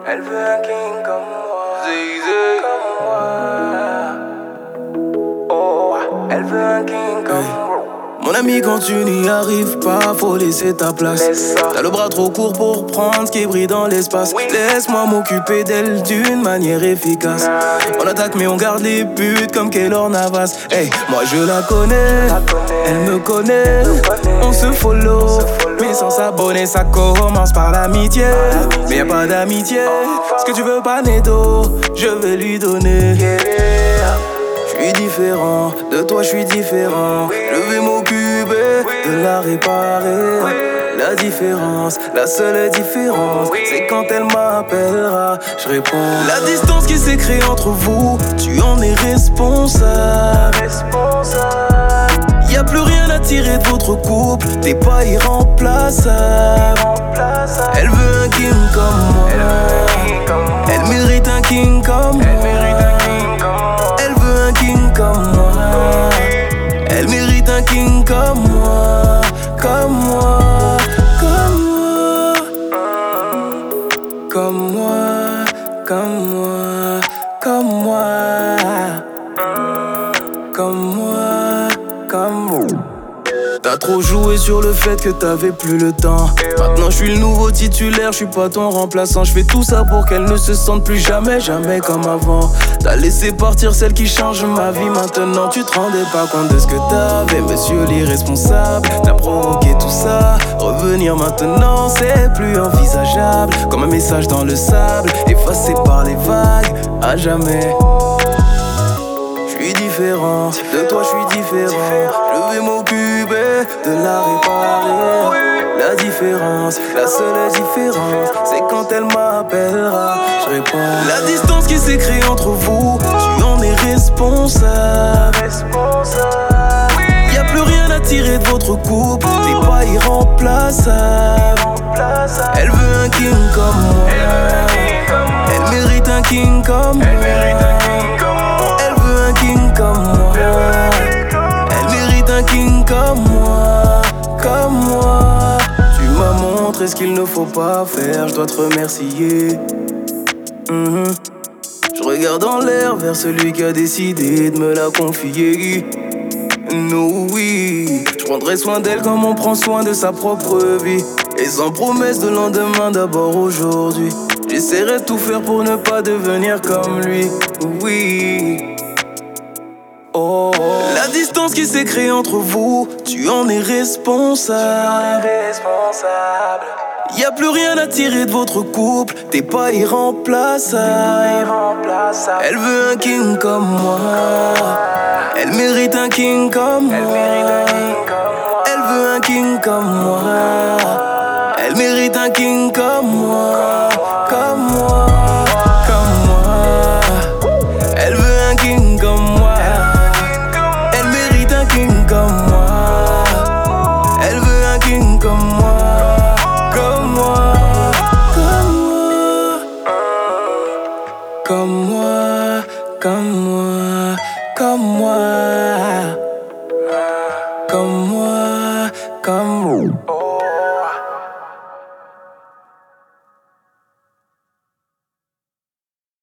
Elle veut un king comme moi. Zizé. Comme moi. Oh, elle veut un king comme moi. Mon ami, quand tu n'y arrives pas, faut laisser ta place. T'as le bras trop court pour prendre ce qui brille dans l'espace. Oui. Laisse-moi m'occuper d'elle d'une manière efficace. On attaque mais on garde les buts comme Keylor Navas. Hey, moi je la connais, elle me connaît. On se follow, mais sans s'abonner, ça commence par l'amitié. Mais y'a pas d'amitié, ce que tu veux pas Nedo, je vais lui donner. J'suis différent, de toi j'suis différent. Je vais m'occuper de la réparer. La différence, la seule différence, c'est quand elle m'appellera, je réponds. La distance qui s'est créée entre vous, tu en es responsable. Y'a plus rien à tirer de votre couple, t'es pas irremplaçable. Elle veut un king comme moi, elle mérite un king comme moi. Elle veut un king comme moi, elle mérite un king comme moi, comme moi, comme moi, comme moi, comme moi, comme moi, comme moi, comme moi. T'as trop joué sur le fait que t'avais plus le temps. Maintenant je suis le nouveau titulaire, je suis pas ton remplaçant. Je fais tout ça pour qu'elle ne se sente plus jamais, jamais comme avant. T'as laissé partir celle qui change ma vie. Maintenant tu te rendais pas compte de ce que t'avais, monsieur l'irresponsable. T'as provoqué tout ça, revenir maintenant c'est plus envisageable. Comme un message dans le sable, effacé par les vagues, à jamais. J'suis différent, de toi j'suis différent. Je vais m'occuper de la réparer. La différence, la seule différence, c'est quand elle m'appellera, je réponds. La distance qui s'est créée entre vous, tu en es responsable. Y'a plus rien à tirer de votre couple, t'es pas irremplaçable. Elle veut un king comme moi, elle mérite un king comme moi. Elle veut un king comme moi, elle mérite un king comme moi, comme moi. Tu m'as montré ce qu'il ne faut pas faire, je dois te remercier. Je regarde en l'air vers celui qui a décidé de me la confier. No, oui, je prendrai soin d'elle comme on prend soin de sa propre vie. Et sans promesse de lendemain, d'abord aujourd'hui. J'essaierai de tout faire pour ne pas devenir comme lui. Oui. Oh. La distance qui s'est créée entre vous, tu en es responsable. Y'a plus rien à tirer de votre couple, t'es pas irremplaçable. Elle veut un king comme moi, elle mérite un king comme moi. Elle veut un king comme moi, elle mérite un king comme moi, comme moi, comme moi. Elle veut un king comme moi, elle mérite un king comme moi. Elle veut un king comme moi, comme moi, comme moi, comme moi, comme moi, comme moi.